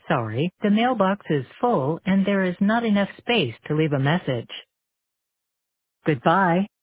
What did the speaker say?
Sorry, the mailbox is full and there is not enough space to leave a message. Goodbye.